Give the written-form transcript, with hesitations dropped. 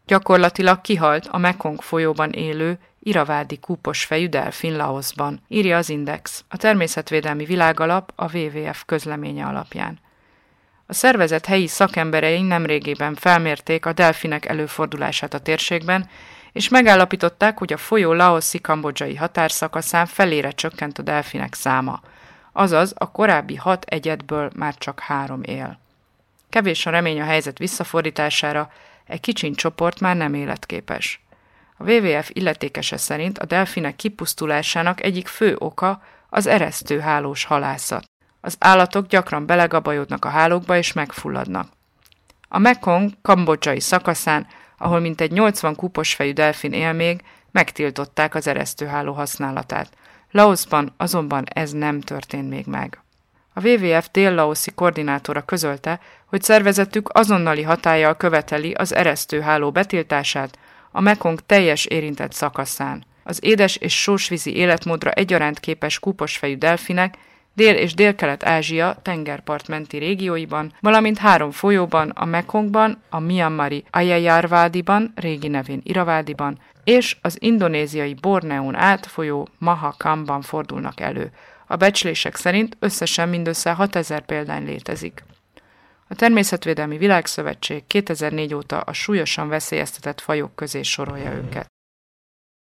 Gyakorlatilag kihalt a Mekong folyóban élő iravádi kúposfejű delfin Laoszban, írja az Index, a Természetvédelmi Világalap a WWF közleménye alapján. A szervezet helyi szakemberei nemrégében felmérték a delfinek előfordulását a térségben, és megállapították, hogy a folyó laoszi-kambodzsai határszakaszán felére csökkent a delfinek száma, azaz a korábbi 6 egyedből már csak 3 él. Kevés a remény a helyzet visszafordítására, egy kicsiny csoport már nem életképes. A WWF illetékese szerint a delfinek kipusztulásának egyik fő oka az eresztőhálós halászat. Az állatok gyakran belegabajodnak a hálókba és megfulladnak. A Mekong kambodzsai szakaszán, ahol mintegy 80 kúposfejű delfin él még, megtiltották az eresztőháló használatát. Laoszban azonban ez nem történt még meg. A WWF dél-laoszi koordinátora közölte, hogy szervezetük azonnali hatállyal követeli az eresztőháló betiltását a Mekong teljes érintett szakaszán. Az édes és sósvízi életmódra egyaránt képes kúposfejű delfinek Dél- és Délkelet-Ázsia tengerpartmenti régióiban, valamint 3 folyóban, a Mekongban, a Myanmari Ayeyarwady-ban, régi nevén Iravádiban, és az indonéziai Borneón át folyó Mahakamban fordulnak elő. A becslések szerint összesen mindössze 6000 példány létezik. A Természetvédelmi Világszövetség 2004 óta a súlyosan veszélyeztetett fajok közé sorolja őket.